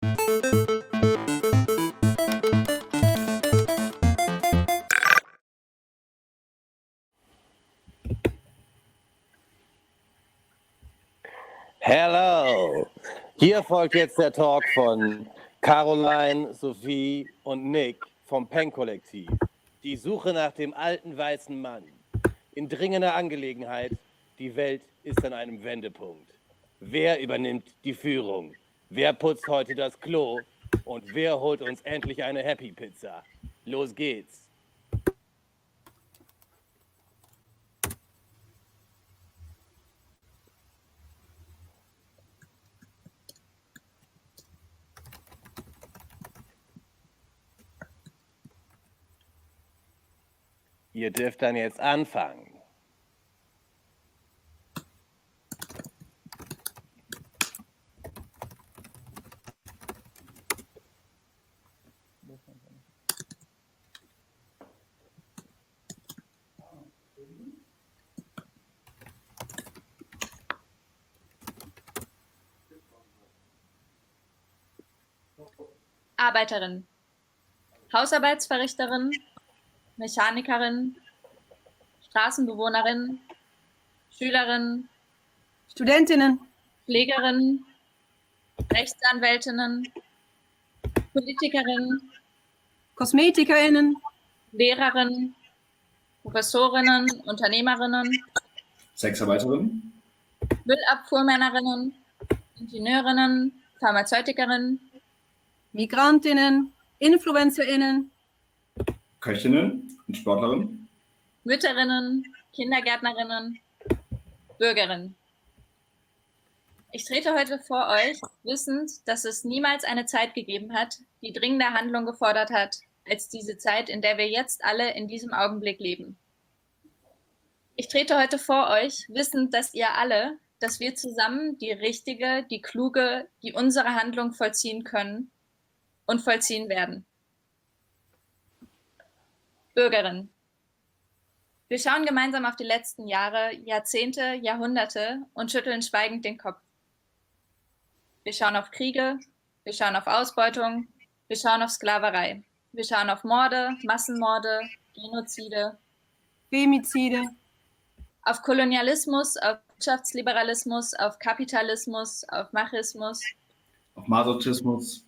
Hello! Hier folgt jetzt der Talk von Caroline, Sophie und Nick vom Penn-Kollektiv. Die Suche nach dem alten weißen Mann. In dringender Angelegenheit, die Welt ist an einem Wendepunkt. Wer übernimmt die Führung? Wer putzt heute das Klo? Und wer holt uns endlich eine Happy Pizza? Los geht's! Ihr dürft dann jetzt anfangen. Arbeiterin, Hausarbeitsverrichterin, Mechanikerin, Straßenbewohnerin, Schülerin, Studentinnen, Pflegerin, Rechtsanwältinnen, Politikerin, KosmetikerInnen, Lehrerin, Professorinnen, Unternehmerinnen, Sexarbeiterin, Müllabfuhrmännerinnen, Ingenieurinnen, Pharmazeutikerinnen, Migrantinnen, InfluencerInnen, Köchinnen und Sportlerin, Mütterinnen, Kindergärtnerinnen, Bürgerinnen. Ich trete heute vor euch, wissend, dass es niemals eine Zeit gegeben hat, die dringender Handlung gefordert hat, als diese Zeit, in der wir jetzt alle in diesem Augenblick leben. Ich trete heute vor euch, wissend, dass ihr alle, dass wir zusammen die richtige, die kluge, die unsere Handlung vollziehen können und vollziehen werden. Bürgerin. Wir schauen gemeinsam auf die letzten Jahre, Jahrzehnte, Jahrhunderte und schütteln schweigend den Kopf. Wir schauen auf Kriege, wir schauen auf Ausbeutung, wir schauen auf Sklaverei, wir schauen auf Morde, Massenmorde, Genozide, Femizide, auf Kolonialismus, auf Wirtschaftsliberalismus, auf Kapitalismus, auf Machismus, auf Masochismus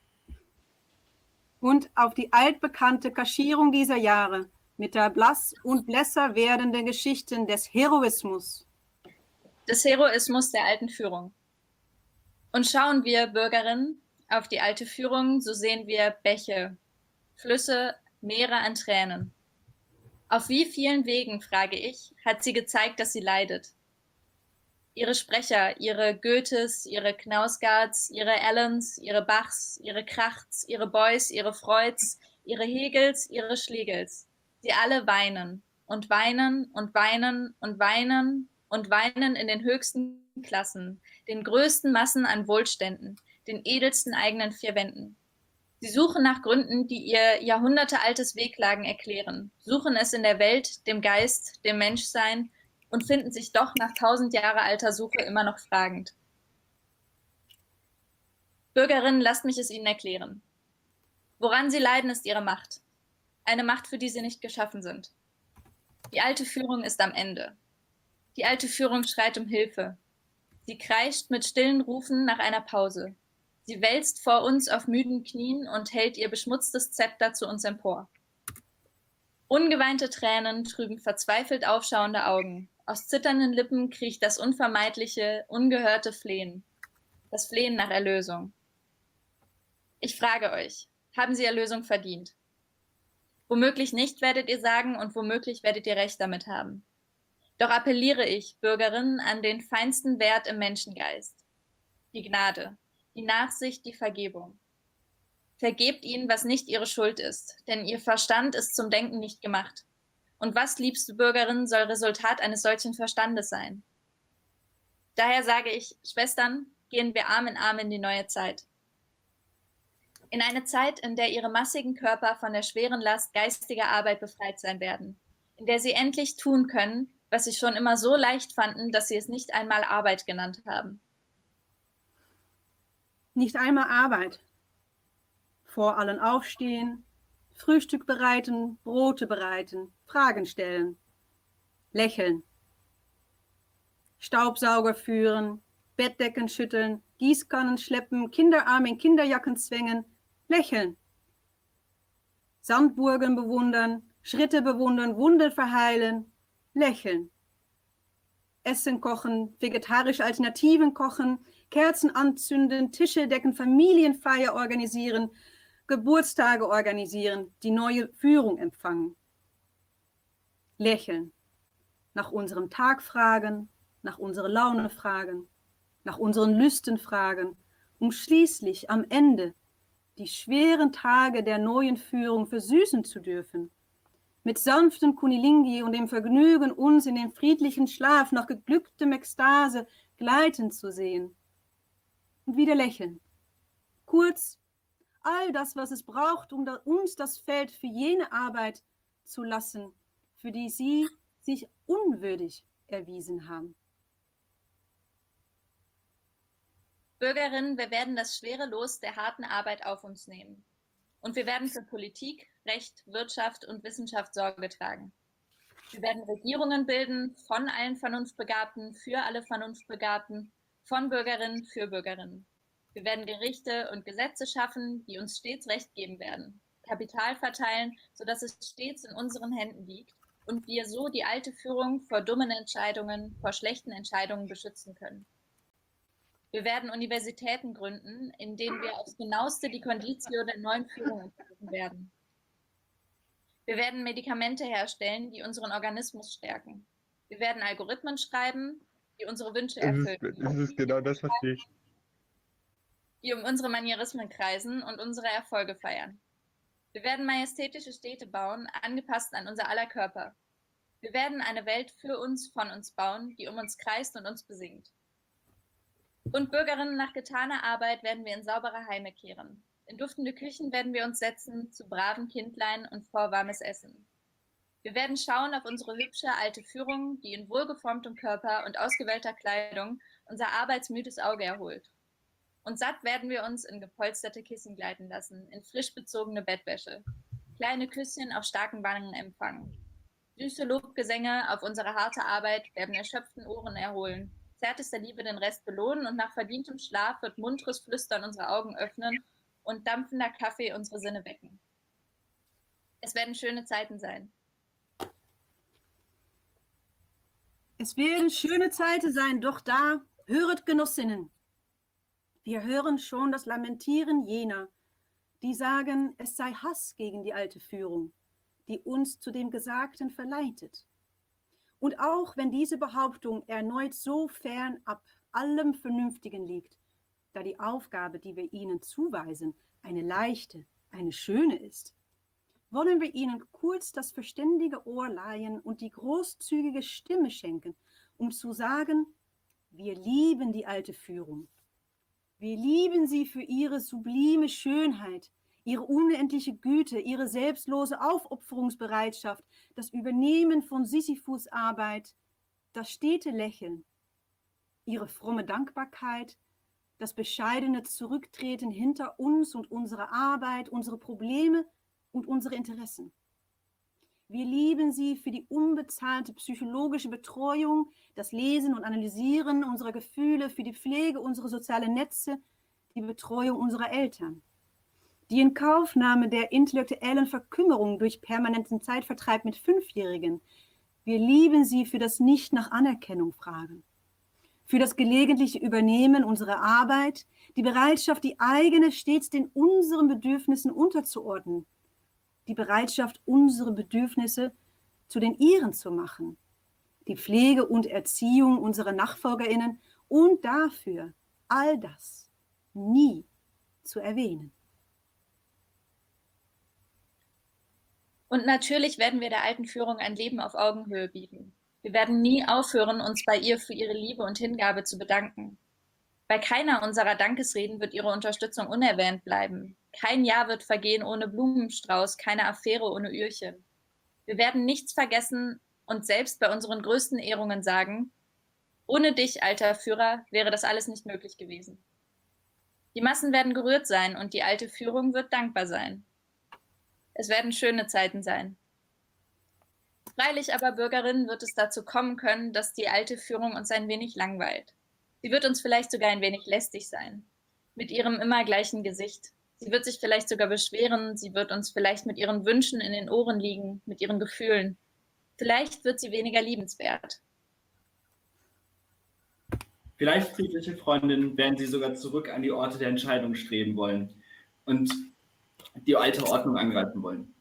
und auf die altbekannte Kaschierung dieser Jahre mit der blass und blässer werdenden Geschichten des Heroismus. Des Heroismus der alten Führung. Und schauen wir, Bürgerinnen, auf die alte Führung, so sehen wir Bäche, Flüsse, Meere an Tränen. Auf wie vielen Wegen, frage ich, hat sie gezeigt, dass sie leidet? Ihre Sprecher, ihre Goethes, ihre Knausgards, ihre Allens, ihre Bachs, ihre Krachts, ihre Beuys, ihre Freuds, ihre Hegels, ihre Schlegels. Sie alle weinen und weinen und weinen und weinen und weinen in den höchsten Klassen, den größten Massen an Wohlständen, den edelsten eigenen vier Wänden. Sie suchen nach Gründen, die ihr jahrhundertealtes Wehklagen erklären, suchen es in der Welt, dem Geist, dem Menschsein und finden sich doch nach 1000 Jahre alter Suche immer noch fragend. Bürgerinnen, lasst mich es Ihnen erklären. Woran Sie leiden, ist Ihre Macht. Eine Macht, für die Sie nicht geschaffen sind. Die alte Führung ist am Ende. Die alte Führung schreit um Hilfe. Sie kreischt mit stillen Rufen nach einer Pause. Sie wälzt vor uns auf müden Knien und hält ihr beschmutztes Zepter zu uns empor. Ungeweinte Tränen trüben verzweifelt aufschauende Augen. Aus zitternden Lippen kriecht das unvermeidliche, ungehörte Flehen. Das Flehen nach Erlösung. Ich frage euch, haben Sie Erlösung verdient? Womöglich nicht, werdet ihr sagen, und womöglich werdet ihr recht damit haben. Doch appelliere ich, Bürgerinnen, an den feinsten Wert im Menschengeist. Die Gnade, die Nachsicht, die Vergebung. Vergebt ihnen, was nicht ihre Schuld ist, denn ihr Verstand ist zum Denken nicht gemacht. Und was, liebste Bürgerinnen, soll Resultat eines solchen Verstandes sein? Daher sage ich, Schwestern, gehen wir Arm in Arm in die neue Zeit. In eine Zeit, in der ihre massigen Körper von der schweren Last geistiger Arbeit befreit sein werden, in der sie endlich tun können, was sie schon immer so leicht fanden, dass sie es nicht einmal Arbeit genannt haben. Nicht einmal Arbeit, Vor allen aufstehen, Frühstück bereiten, Brote bereiten, Fragen stellen, lächeln, Staubsauger führen, Bettdecken schütteln, Gießkannen schleppen, Kinderarme in Kinderjacken zwängen, lächeln, Sandburgen bewundern, Schritte bewundern, Wunden verheilen, lächeln, Essen kochen, vegetarische Alternativen kochen, Kerzen anzünden, Tische decken, Familienfeier organisieren, Geburtstage organisieren, die neue Führung empfangen. Lächeln, nach unserem Tag fragen, nach unserer Laune fragen, nach unseren Lüsten fragen, um schließlich am Ende die schweren Tage der neuen Führung versüßen zu dürfen, mit sanften Kunilingi und dem Vergnügen, uns in den friedlichen Schlaf nach geglücktem Ekstase gleiten zu sehen. Und wieder lächeln. Kurz, all das, was es braucht, um uns das Feld für jene Arbeit zu lassen, für die Sie sich unwürdig erwiesen haben. Bürgerinnen, wir werden das schwere Los der harten Arbeit auf uns nehmen. Und wir werden für Politik, Recht, Wirtschaft und Wissenschaft Sorge tragen. Wir werden Regierungen bilden, von allen Vernunftbegabten, für alle Vernunftbegabten, von Bürgerinnen für Bürgerinnen. Wir werden Gerichte und Gesetze schaffen, die uns stets Recht geben werden, Kapital verteilen, sodass es stets in unseren Händen liegt und wir so die alte Führung vor dummen Entscheidungen, vor schlechten Entscheidungen beschützen können. Wir werden Universitäten gründen, in denen wir aufs Genaueste die Conditio der neuen Führung untersuchen werden. Wir werden Medikamente herstellen, die unseren Organismus stärken. Wir werden Algorithmen schreiben, die unsere Wünsche erfüllen. Das ist genau das, was ich. Die um unsere Manierismen kreisen und unsere Erfolge feiern. Wir werden majestätische Städte bauen, angepasst an unser aller Körper. Wir werden eine Welt für uns, von uns bauen, die um uns kreist und uns besingt. Und Bürgerinnen, nach getaner Arbeit werden wir in saubere Heime kehren. In duftende Küchen werden wir uns setzen, zu braven Kindlein und vor warmes Essen. Wir werden schauen auf unsere hübsche alte Führung, die in wohlgeformtem Körper und ausgewählter Kleidung unser arbeitsmüdes Auge erholt. Und satt werden wir uns in gepolsterte Kissen gleiten lassen, in frisch bezogene Bettwäsche. Kleine Küsschen auf starken Wangen empfangen. Süße Lobgesänge auf unsere harte Arbeit werden erschöpften Ohren erholen. Zärtester Liebe den Rest belohnen und nach verdientem Schlaf wird munteres Flüstern unsere Augen öffnen und dampfender Kaffee unsere Sinne wecken. Es werden schöne Zeiten sein. Es werden schöne Zeiten sein, doch da, höret Genossinnen. Wir hören schon das Lamentieren jener, die sagen, es sei Hass gegen die alte Führung, die uns zu dem Gesagten verleitet. Und auch wenn diese Behauptung erneut so fern ab allem Vernünftigen liegt, da die Aufgabe, die wir ihnen zuweisen, eine leichte, eine schöne ist, wollen wir ihnen kurz das verständige Ohr leihen und die großzügige Stimme schenken, um zu sagen, wir lieben die alte Führung. Wir lieben sie für ihre sublime Schönheit, ihre unendliche Güte, ihre selbstlose Aufopferungsbereitschaft, das Übernehmen von Sisyphus-Arbeit, das stete Lächeln, ihre fromme Dankbarkeit, das bescheidene Zurücktreten hinter uns und unsere Arbeit, unsere Probleme und unsere Interessen. Wir lieben sie für die unbezahlte psychologische Betreuung, das Lesen und Analysieren unserer Gefühle, für die Pflege unserer sozialen Netze, die Betreuung unserer Eltern. Die Inkaufnahme der intellektuellen Verkümmerung durch permanenten Zeitvertreib mit Fünfjährigen. Wir lieben sie für das Nicht nach Anerkennung fragen, für das gelegentliche Übernehmen unserer Arbeit, die Bereitschaft, die eigene stets den unseren Bedürfnissen unterzuordnen, die Bereitschaft, unsere Bedürfnisse zu den ihren zu machen, die Pflege und Erziehung unserer NachfolgerInnen und dafür all das nie zu erwähnen. Und natürlich werden wir der alten Führung ein Leben auf Augenhöhe bieten. Wir werden nie aufhören, uns bei ihr für ihre Liebe und Hingabe zu bedanken. Bei keiner unserer Dankesreden wird ihre Unterstützung unerwähnt bleiben. Kein Jahr wird vergehen ohne Blumenstrauß, keine Affäre ohne Ührchen. Wir werden nichts vergessen und selbst bei unseren größten Ehrungen sagen, ohne dich, alter Führer, wäre das alles nicht möglich gewesen. Die Massen werden gerührt sein und die alte Führung wird dankbar sein. Es werden schöne Zeiten sein. Freilich aber, Bürgerinnen, wird es dazu kommen können, dass die alte Führung uns ein wenig langweilt. Sie wird uns vielleicht sogar ein wenig lästig sein, mit ihrem immer gleichen Gesicht. Sie wird sich vielleicht sogar beschweren, sie wird uns vielleicht mit ihren Wünschen in den Ohren liegen, mit ihren Gefühlen. Vielleicht wird sie weniger liebenswert. Vielleicht, friedliche Freundin, werden Sie sogar zurück an die Orte der Entscheidung streben wollen und die alte Ordnung angreifen wollen.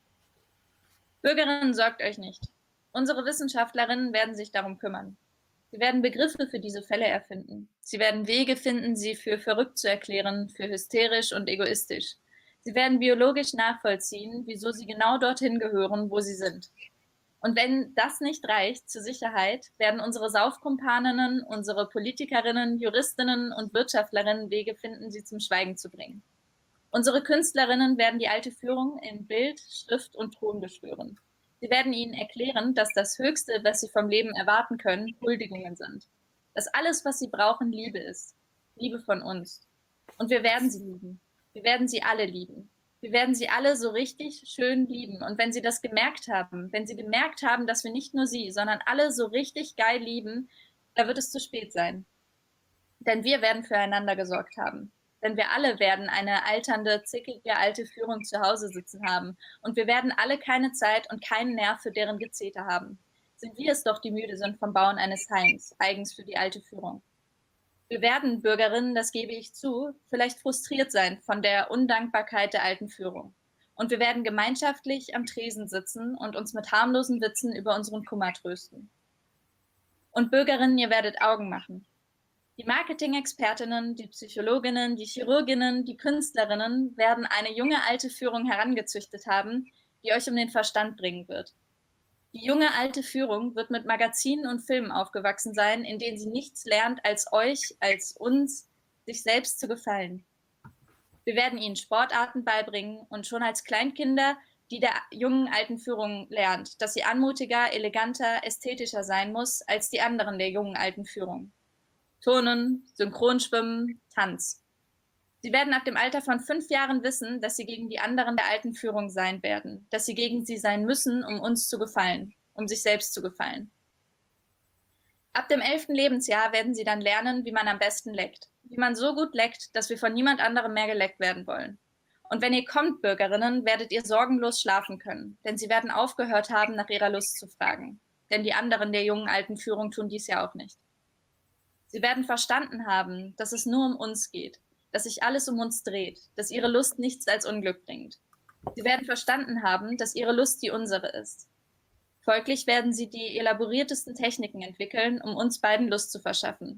Bürgerinnen, sorgt euch nicht. Unsere Wissenschaftlerinnen werden sich darum kümmern. Sie werden Begriffe für diese Fälle erfinden. Sie werden Wege finden, sie für verrückt zu erklären, für hysterisch und egoistisch. Sie werden biologisch nachvollziehen, wieso sie genau dorthin gehören, wo sie sind. Und wenn das nicht reicht zur Sicherheit, werden unsere Saufkumpaninnen, unsere Politikerinnen, Juristinnen und Wirtschaftlerinnen Wege finden, sie zum Schweigen zu bringen. Unsere Künstlerinnen werden die alte Führung in Bild, Schrift und Ton beschwören. Sie werden ihnen erklären, dass das Höchste, was sie vom Leben erwarten können, Huldigungen sind. Dass alles, was sie brauchen, Liebe ist. Liebe von uns. Und wir werden sie lieben. Wir werden sie alle lieben. Wir werden sie alle so richtig schön lieben. Und wenn sie das gemerkt haben, wenn sie gemerkt haben, dass wir nicht nur sie, sondern alle so richtig geil lieben, da wird es zu spät sein. Denn wir werden füreinander gesorgt haben. Denn wir alle werden eine alternde, zickige alte Führung zu Hause sitzen haben. Und wir werden alle keine Zeit und keinen Nerv für deren Gezeter haben. Sind wir es doch, die müde sind vom Bauen eines Heims, eigens für die alte Führung. Wir werden, Bürgerinnen, das gebe ich zu, vielleicht frustriert sein von der Undankbarkeit der alten Führung. Und wir werden gemeinschaftlich am Tresen sitzen und uns mit harmlosen Witzen über unseren Kummer trösten. Und Bürgerinnen, ihr werdet Augen machen. Die Marketing-Expertinnen, die Psychologinnen, die Chirurginnen, die Künstlerinnen werden eine junge alte Führung herangezüchtet haben, die euch um den Verstand bringen wird. Die junge alte Führung wird mit Magazinen und Filmen aufgewachsen sein, in denen sie nichts lernt, als euch, als uns, sich selbst zu gefallen. Wir werden ihnen Sportarten beibringen und schon als Kleinkinder, die der jungen alten Führung lernt, dass sie anmutiger, eleganter, ästhetischer sein muss als die anderen der jungen alten Führung. Turnen, Synchronschwimmen, Tanz. Sie werden ab dem Alter von 5 Jahren wissen, dass sie gegen die anderen der alten Führung sein werden, dass sie gegen sie sein müssen, um uns zu gefallen, um sich selbst zu gefallen. Ab dem 11. Lebensjahr werden sie dann lernen, wie man am besten leckt, wie man so gut leckt, dass wir von niemand anderem mehr geleckt werden wollen. Und wenn ihr kommt, Bürgerinnen, werdet ihr sorgenlos schlafen können, denn sie werden aufgehört haben, nach ihrer Lust zu fragen. Denn die anderen der jungen alten Führung tun dies ja auch nicht. Sie werden verstanden haben, dass es nur um uns geht, dass sich alles um uns dreht, dass ihre Lust nichts als Unglück bringt. Sie werden verstanden haben, dass ihre Lust die unsere ist. Folglich werden sie die elaboriertesten Techniken entwickeln, um uns beiden Lust zu verschaffen.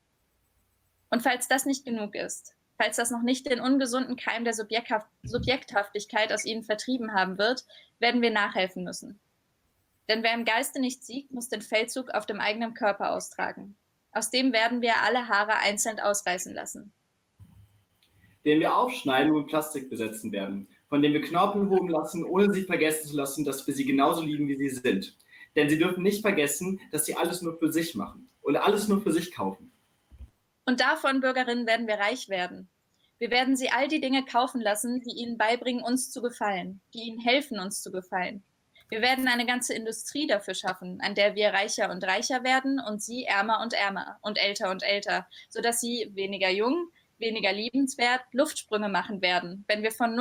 Und falls das nicht genug ist, falls das noch nicht den ungesunden Keim der Subjekthaftigkeit aus ihnen vertrieben haben wird, werden wir nachhelfen müssen. Denn wer im Geiste nicht siegt, muss den Feldzug auf dem eigenen Körper austragen. Aus dem werden wir alle Haare einzeln ausreißen lassen. Den wir aufschneiden und mit Plastik besetzen werden, von dem wir Knorpel holen lassen, ohne sie vergessen zu lassen, dass wir sie genauso lieben, wie sie sind. Denn sie dürfen nicht vergessen, dass sie alles nur für sich machen und alles nur für sich kaufen. Und davon, Bürgerinnen, werden wir reich werden. Wir werden sie all die Dinge kaufen lassen, die ihnen beibringen, uns zu gefallen, die ihnen helfen, uns zu gefallen. Wir werden eine ganze Industrie dafür schaffen, an der wir reicher und reicher werden und sie ärmer und älter und älter, sodass sie weniger jung, weniger liebenswert Luftsprünge machen werden, wenn wir von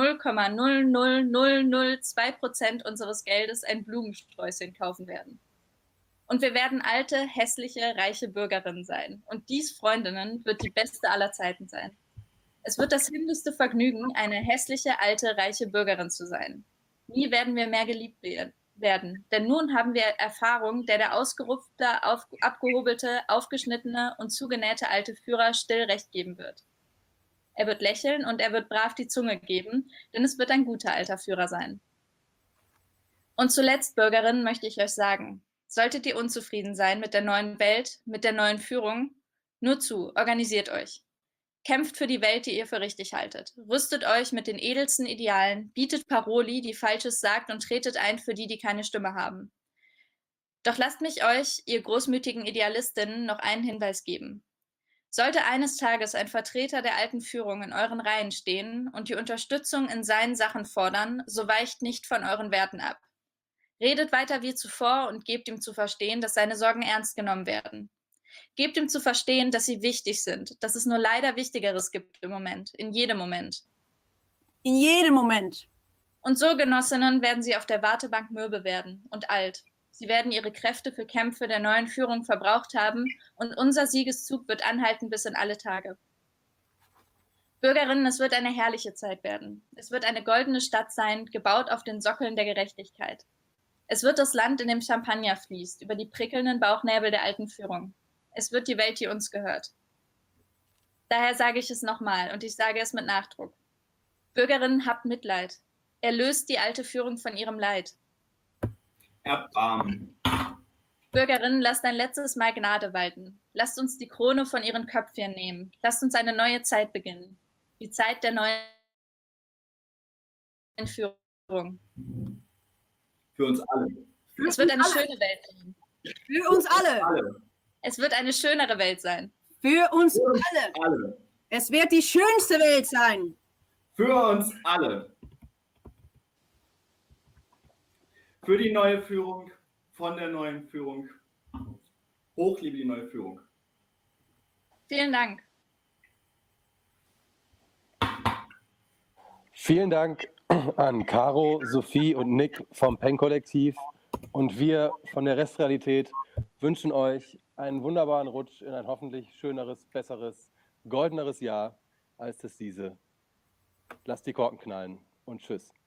0,00002% unseres Geldes ein Blumensträußchen kaufen werden. Und wir werden alte, hässliche, reiche Bürgerinnen sein. Und dies, Freundinnen, wird die beste aller Zeiten sein. Es wird das himmlischste Vergnügen, eine hässliche, alte, reiche Bürgerin zu sein. Nie werden wir mehr geliebt werden, denn nun haben wir Erfahrung, der ausgerupfte, abgehobelte, aufgeschnittene und zugenähte alte Führer still Recht geben wird. Er wird lächeln und er wird brav die Zunge geben, denn es wird ein guter alter Führer sein. Und zuletzt, Bürgerinnen, möchte ich euch sagen, solltet ihr unzufrieden sein mit der neuen Welt, mit der neuen Führung, nur zu, organisiert euch. Kämpft für die Welt, die ihr für richtig haltet. Rüstet euch mit den edelsten Idealen, bietet Paroli, die Falsches sagt und tretet ein für die, die keine Stimme haben. Doch lasst mich euch, ihr großmütigen Idealistinnen, noch einen Hinweis geben. Sollte eines Tages ein Vertreter der alten Führung in euren Reihen stehen und die Unterstützung in seinen Sachen fordern, so weicht nicht von euren Werten ab. Redet weiter wie zuvor und gebt ihm zu verstehen, dass seine Sorgen ernst genommen werden. Gebt ihm zu verstehen, dass sie wichtig sind, dass es nur leider Wichtigeres gibt im Moment, in jedem Moment. In jedem Moment. Und so, Genossinnen, werden sie auf der Wartebank mürbe werden und alt. Sie werden ihre Kräfte für Kämpfe der neuen Führung verbraucht haben und unser Siegeszug wird anhalten bis in alle Tage. Bürgerinnen, es wird eine herrliche Zeit werden. Es wird eine goldene Stadt sein, gebaut auf den Sockeln der Gerechtigkeit. Es wird das Land, in dem Champagner fließt, über die prickelnden Bauchnäbel der alten Führung. Es wird die Welt, die uns gehört. Daher sage ich es nochmal und ich sage es mit Nachdruck. Bürgerinnen, habt Mitleid. Erlöst die alte Führung von ihrem Leid. Erbarmen. Bürgerinnen, lasst ein letztes Mal Gnade walten. Lasst uns die Krone von ihren Köpfchen nehmen. Lasst uns eine neue Zeit beginnen. Die Zeit der neuen Führung. Für uns alle. Es wird eine schöne Welt sein. Für uns alle. Es wird eine schönere Welt sein. Für uns alle. alle. Es wird die schönste Welt sein. Für uns alle. Für die neue Führung, von der neuen Führung. Hochliebe die neue Führung. Vielen Dank. Vielen Dank an Caro, Sophie und Nick vom PEN-Kollektiv. Und wir von der Restrealität wünschen euch einen wunderbaren Rutsch in ein hoffentlich schöneres, besseres, goldeneres Jahr als das diese. Lasst die Korken knallen und tschüss.